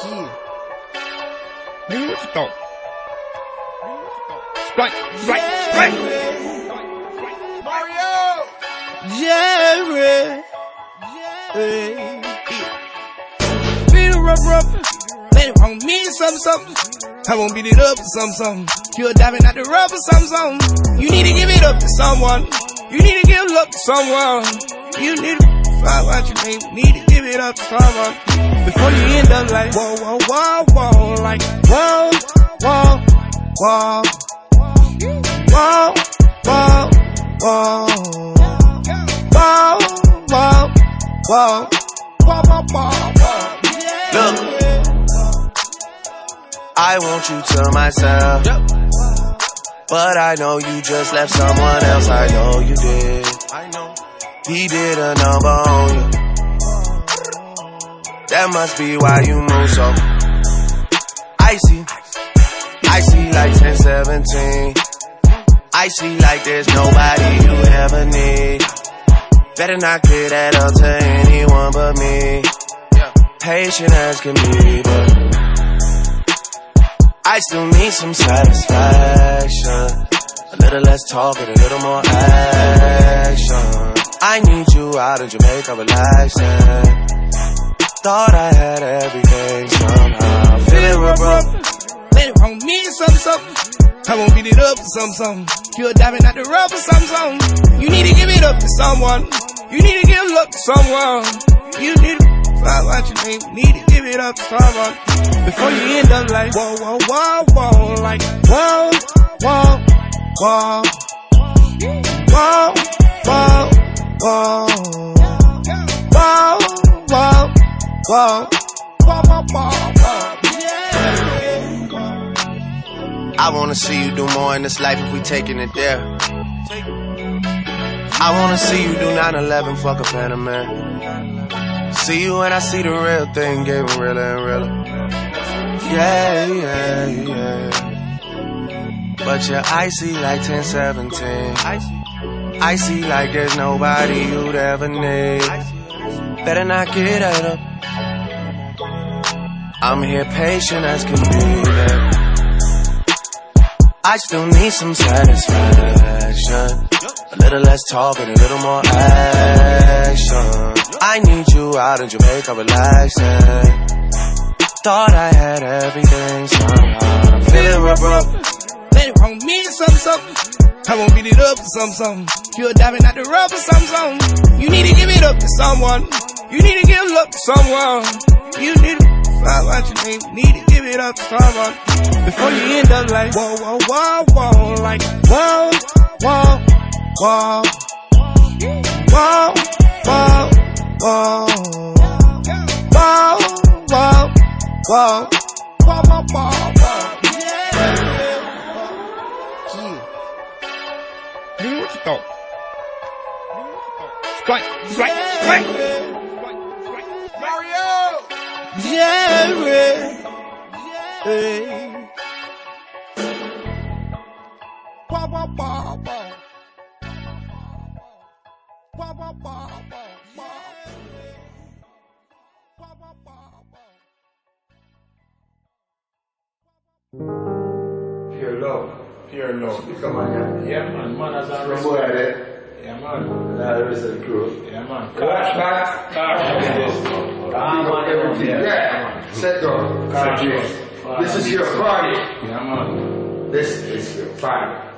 Yeah. Nigga, what you thought? Strike. Mario! Jerry. Beat it rough. Let it on me something. I won't beat it up for something. You're diving at the rub for something. You need to give it up to someone. You need to give love to someone. You need to find what you need to give it up to someone. Before you end up like whoa, like whoa. Look, I want you to myself, but I know you just left someone else. I know you did. He did a number on you. That must be why you move so icy like 1017. Icy like there's nobody you ever need. Better not get that up to anyone but me. Patient as can be, but I still need some satisfaction. A little less talk and a little more action. I need you out in Jamaica relaxing. Thought I had everything somehow. Feeling rough. Let it on me something. I won't beat it up for something. You're diving at the rub for something. You need to give it up to someone. You need to give love to someone. You need to find what you need to give it up to someone. Before you end up like whoa, like whoa. I wanna see you do more in this life if we taking it there. I wanna see you do 9/11, fuck a Panamera. See you when I see the real thing getting realer and realer. Yeah. But you're icy like 1017. Icy like there's nobody you'd ever need. Better not get that up. I'm here patient as can be there. I still need some satisfaction. A little less talk and a little more action. I need you out in Jamaica relaxing. Thought I had everything somehow. Feeling rough. Let it on me something. I won't beat it up for something. You're diving at the rub for something. You need to give it up to someone. You need to give love to someone. You need to find what you need to give it up to someone. Before you end up like whoa, like whoa. Nigga, what you thought? Strike. Mario! Jerry! Pure love. Come on, Yeah, man has a Boy, respect. Yeah, man. the rest of the crew. Yeah, man. Flashback. Yeah. Set go. This is your party. Yeah, man. This is your party.